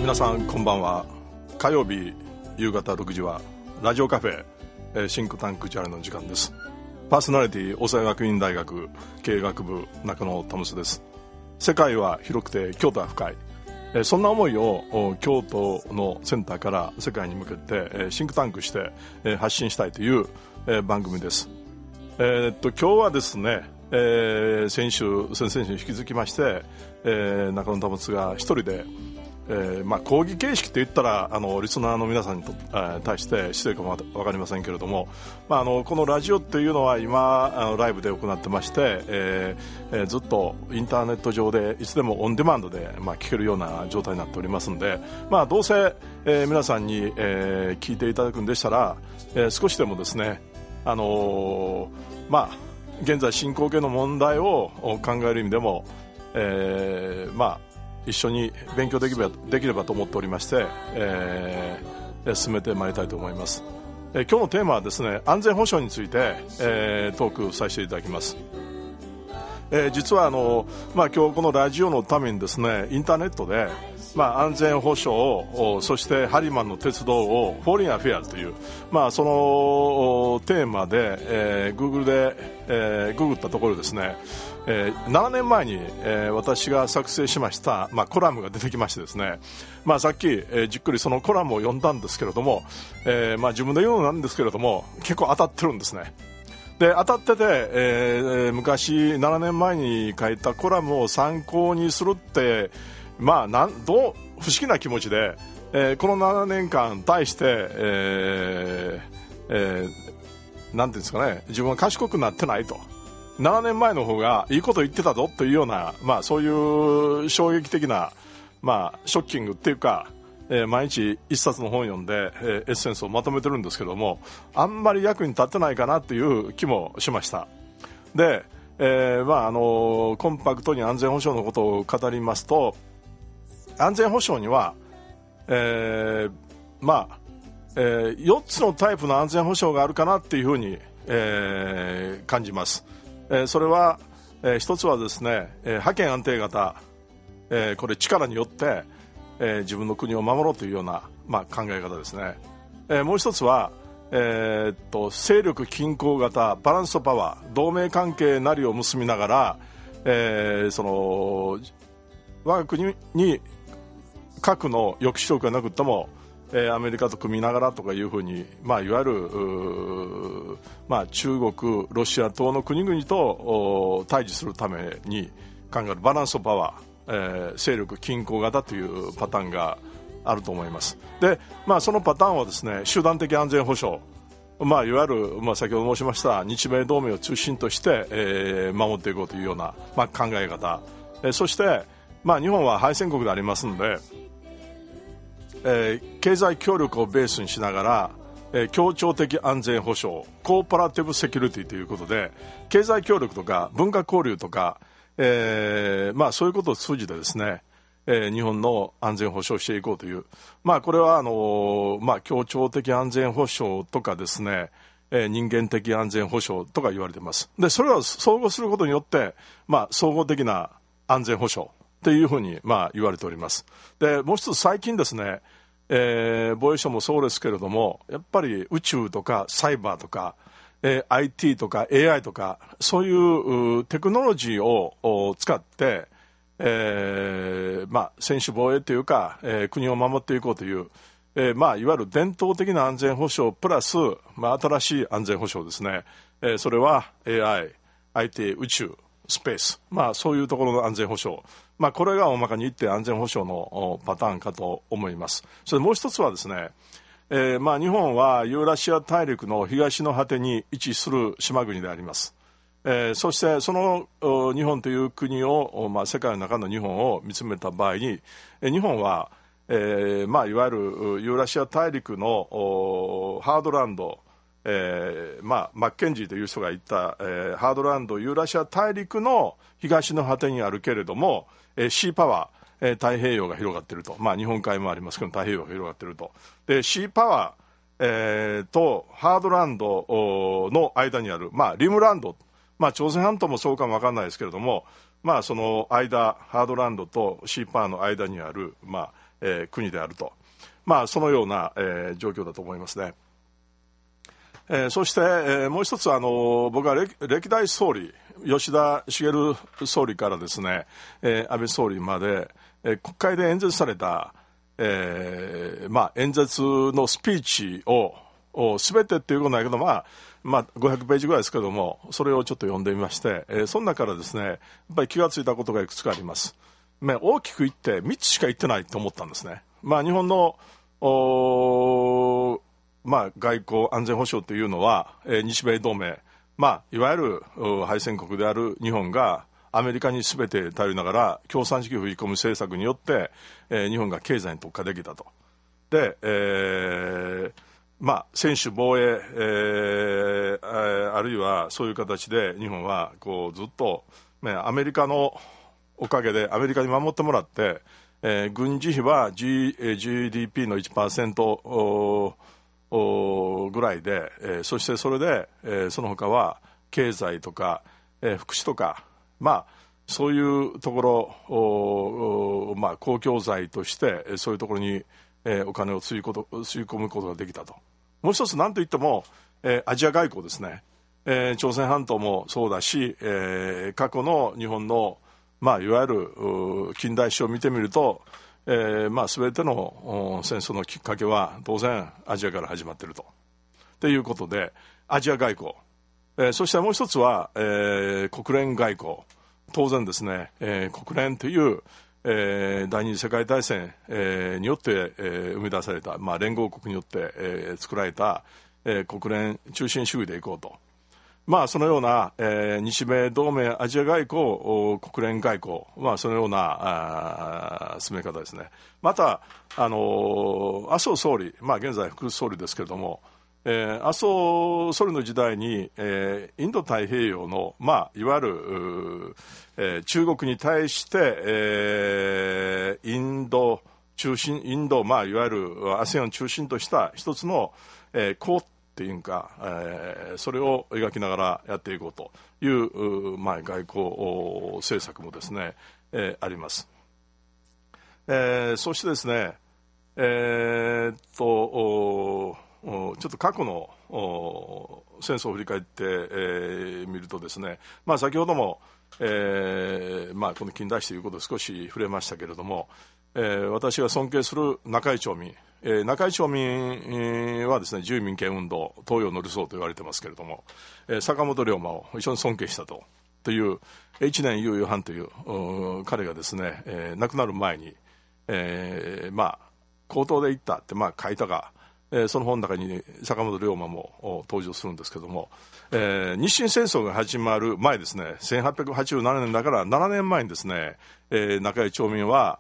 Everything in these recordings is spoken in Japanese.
皆さんこんばんは。火曜日夕方6時はラジオカフェ、シンクタンクチャレの時間です。パーソナリティ大阪学院大学経営学部中野タムスです。世界は広くて京都は深い、そんな思いを京都のセンターから世界に向けてシンクタンクして発信したいという番組です。今日はですね、先々週に引き続きまして、中野タムスが一人で講義形式といったらリスナーの皆さんに対して失礼かも分かりませんけれども、このラジオというのは今ライブで行ってまして、ずっとインターネット上でいつでもオンデマンドで聞けるような状態になっておりますので、どうせ、皆さんに、聞いていただくんでしたら、少しでもですね、現在進行形の問題を考える意味でも、一緒に勉強できればと思っておりまして、進めてまいりたいと思います。今日のテーマはですね、安全保障について、トークさせていただきます。実は今日このラジオのためにですね、インターネットで、安全保障を、そしてハリマンの鉄道をフォーリンアフェアという、そのテーマで、Google で、ググったところですね、7年前に、私が作成しました、コラムが出てきましてですね、さっき、じっくりそのコラムを読んだんですけれども、自分で言うのなんですけれども結構当たってるんですね。で当たってて、昔7年前に書いたコラムを参考にするって不思議な気持ちで、この7年間対して、なんていうんですかね、自分は賢くなってないと、7年前の方がいいこと言ってたぞというような、そういう衝撃的な、ショッキングっていうか、毎日一冊の本を読んで、エッセンスをまとめてるんですけども、あんまり役に立ってないかなという気もしました。で、コンパクトに安全保障のことを語りますと、安全保障には、4つのタイプの安全保障があるかなっていうふうに、感じます。それは、一つはですね、覇権安定型、これ力によって、自分の国を守ろうというような、考え方ですね。もう一つは、勢力均衡型バランスパワー、同盟関係なりを結びながら、我が国に核の抑止力がなくても、アメリカと組みながらとかいうふうに、いわゆる中国、ロシア等の国々と対峙するために考えるバランスパワー、勢力均衡型というパターンがあると思います。で、そのパターンはですね、集団的安全保障、いわゆる、先ほど申しました日米同盟を中心として、守っていこうというような、考え方、そして、日本は敗戦国でありますので、経済協力をベースにしながら、協調的安全保障、コーポラティブセキュリティということで、経済協力とか文化交流とか、そういうことを通じてですね、日本の安全保障していこうという、これは協調的安全保障とかですね、人間的安全保障とか言われています。でそれを総合することによって、総合的な安全保障というふうに言われております。でもう一つ最近ですね、防衛省もそうですけれども、やっぱり宇宙とかサイバーとか、IT とか AI とかそういうテクノロジーを使って、専守防衛というか、国を守っていこうという、いわゆる伝統的な安全保障プラス、新しい安全保障ですね、それは AI、IT、宇宙、スペース、そういうところの安全保障、これが大まかに言って安全保障のパターンかと思います。それもう一つはですね、日本はユーラシア大陸の東の果てに位置する島国であります。そしてその日本という国を、世界の中の日本を見つめた場合に、日本は、いわゆるユーラシア大陸のハードランド、マッケンジーという人が言った、ハードランドユーラシア大陸の東の果てにあるけれども、シーパワー、太平洋が広がっていると、日本海もありますけど太平洋が広がっていると。でシーパワー、とハードランドの間にある、リムランド、朝鮮半島もそうかも分かんないですけれども、その間ハードランドとシーパワーの間にある、 国であると、そのような、状況だと思いますね。そして、もう一つ僕は歴代総理吉田茂総理からですね、安倍総理まで、国会で演説された、演説のスピーチを全てっていうことないけど、500ページぐらいですけども、それをちょっと読んでみまして、その中からですね、やっぱり気がついたことがいくつかあります。大きく言って3つしか言ってないと思ったんですね。日本の外交安全保障というのは、日米同盟、いわゆる敗戦国である日本がアメリカに全て頼りながら共産主義を振り込む政策によって、日本が経済に特化できたと。で、専守防衛、あるいはそういう形で日本はずっと、アメリカのおかげでアメリカに守ってもらって、軍事費は、GDP の 1% ぐらいで、そしてそれで、その他は経済とか、福祉とか、そういうところを、公共財としてそういうところに、お金を吸い込むことができたと。もう一つ何といっても、アジア外交ですね。朝鮮半島もそうだし、過去の日本の、いわゆる近代史を見てみると、全ての戦争のきっかけは当然アジアから始まっているということで、アジア外交、そしてもう一つは、国連外交。当然ですね、国連という、第二次世界大戦、によって、生み出された、連合国によって、作られた、国連中心主義でいこうと。そのような、日米同盟アジア外交国連外交、そのような進め方ですね。また麻生総理、現在副総理ですけれども、麻生総理の時代に、インド太平洋の、いわゆる、中国に対して、インド、いわゆる ASEAN 中心とした一つの、っていうか、それを描きながらやっていこうという、外交政策もですね、あります。そしてですね、ちょっと過去の戦争を振り返って、みるとですね、先ほども、この近代史ということを少し触れましたけれども、私が尊敬する中井町民、中井町民はですね、自由民権運動東洋のルソーと言われてますけれども、坂本龍馬を非常に尊敬したという一年猶予半という彼がですね、亡くなる前に、口頭で言ったって書いたが、その本の中に坂本龍馬も登場するんですけども、日清戦争が始まる前ですね、1887年だから7年前にですね、中井町民は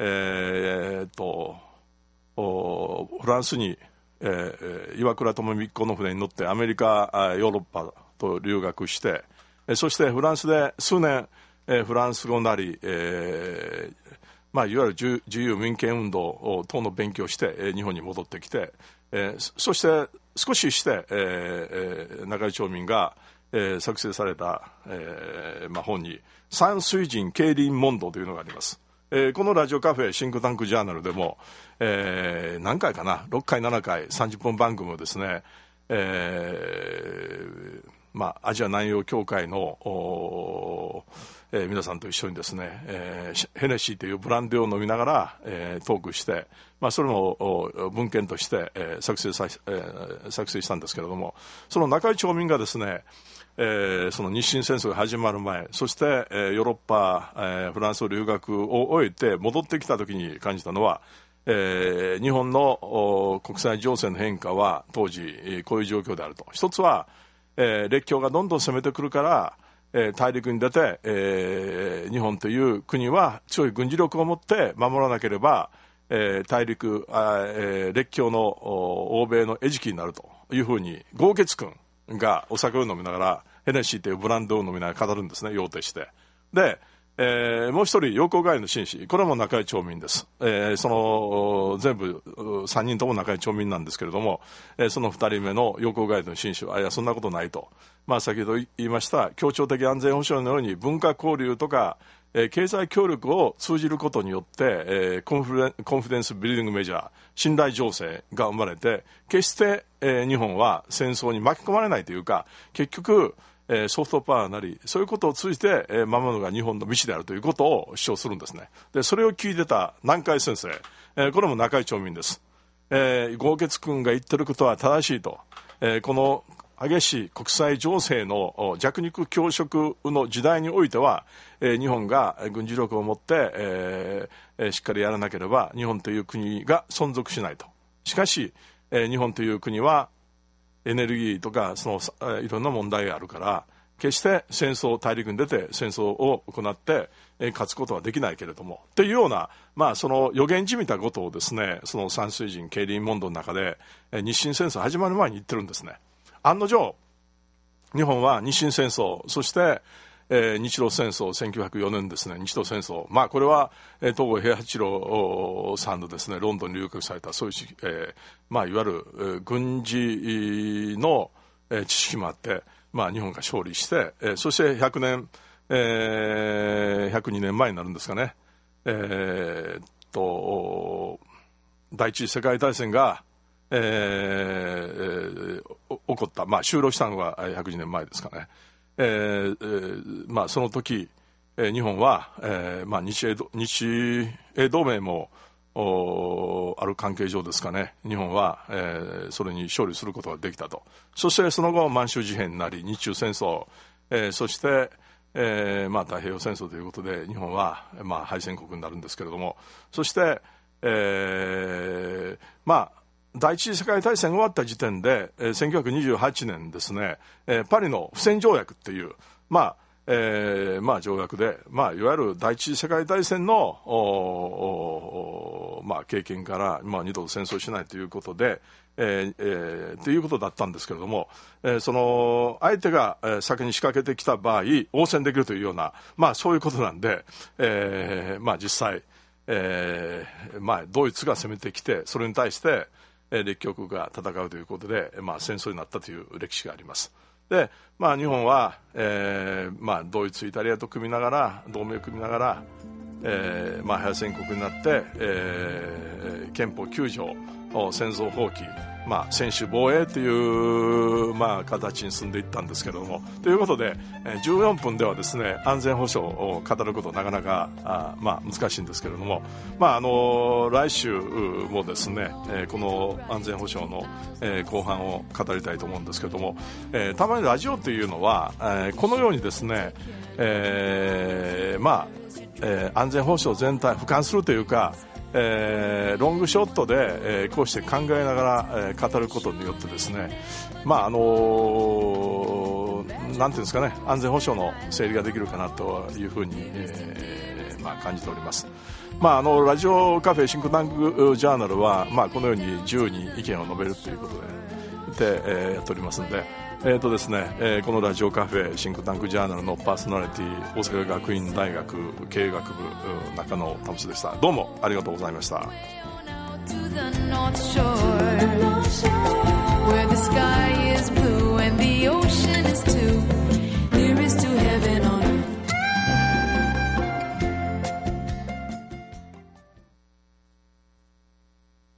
フランスに、岩倉具視の船に乗ってアメリカ、ヨーロッパと留学して、そしてフランスで数年、フランス語なり、いわゆる自由民権運動等の勉強をして、日本に戻ってきて、そして少しして、中井町民が、作成された、本に山水人競輪問答というのがあります。このラジオカフェシンクタンクジャーナルでも、何回かな、6回7回30分番組をですね、アジア南洋協会の、皆さんと一緒にですね、ヘネシーというブランデーを飲みながら、トークして、それも文献として、作成したんですけれども、その中井町民がですね、その日清戦争が始まる前、そして、ヨーロッパ、フランス留学を終えて戻ってきた時に感じたのは、日本の国際情勢の変化は当時こういう状況であると。一つは、列強がどんどん攻めてくるから、大陸に出て、日本という国は強い軍事力を持って守らなければ、大陸、列強の欧米の餌食になるというふうに豪傑君がお酒を飲みながらヘネシーというブランドを飲みながら語るんですね、要定して。で、もう一人陽光街の紳士、これも中井町民です。その全部3人とも中井町民なんですけれども、その2人目の陽光街の紳士は、いやそんなことないと、先ほど言いました協調的安全保障のように文化交流とか、 経済協力を通じることによって、コンフィデンスビルディングメジャー、信頼醸成が生まれて、決して、日本は戦争に巻き込まれないというか、結局、ソフトパワーなりそういうことを通じて、守るのが日本の道であるということを主張するんですね。でそれを聞いてた南海先生、これも中井町民です。豪傑君が言ってることは正しいと、この激しい国際情勢の弱肉強食の時代においては、日本が軍事力を持って、しっかりやらなければ日本という国が存続しないと。しかし、日本という国はエネルギーとかいろんな問題があるから、決して大陸に出て戦争を行って、勝つことはできないけれどもというような、その予言じみたことをですね、その山水人経理問答の中で、日清戦争始まる前に言ってるんですね。案の定日本は日清戦争、そして、日露戦争、1904年ですね、日露戦争、これは、東郷平八郎さんのですね、ロンドンに留学されたそういう、いわゆる軍事の、知識もあって、日本が勝利して、そして102年前になるんですかね、第一次世界大戦が、起こった、終了したのが102年前ですかね。その時、日本は、日英同盟もある関係上ですかね、日本は、それに勝利することができたと。そしてその後満州事変になり日中戦争、そして、太平洋戦争ということで日本は、敗戦国になるんですけれども、そして、第一次世界大戦が終わった時点で、1928年ですね、パリの不戦条約っていう、条約で、いわゆる第一次世界大戦の経験から、二度と戦争しないということで、ということだったんですけれども、その相手が先に仕掛けてきた場合応戦できるというような、そういうことなんで、実際、ドイツが攻めてきて、それに対して列強国が戦うということで、戦争になったという歴史があります。で、日本は、ドイツ、イタリアと組みながら、同盟を組みながら、敗戦国になって、憲法9条、戦争放棄、専守防衛という、形に進んでいったんですけれども、ということで、14分ではですね、安全保障を語ることなかなか難しいんですけれども、来週もですね、この安全保障の、後半を語りたいと思うんですけれども、たまにラジオというのは、このようにですね、安全保障全体を俯瞰するというか、ロングショットで、こうして考えながら、語ることによってですね、なんていうんですかね、安全保障の整理ができるかなというふうに、感じております。ラジオカフェシンクタンクジャーナルは、このように自由に意見を述べるということで、やっておりますので、ですね、このラジオカフェシンクタンクジャーナルのパーソナリティ、大阪学院大学経営学部中野保でした。どうもありがとうございました。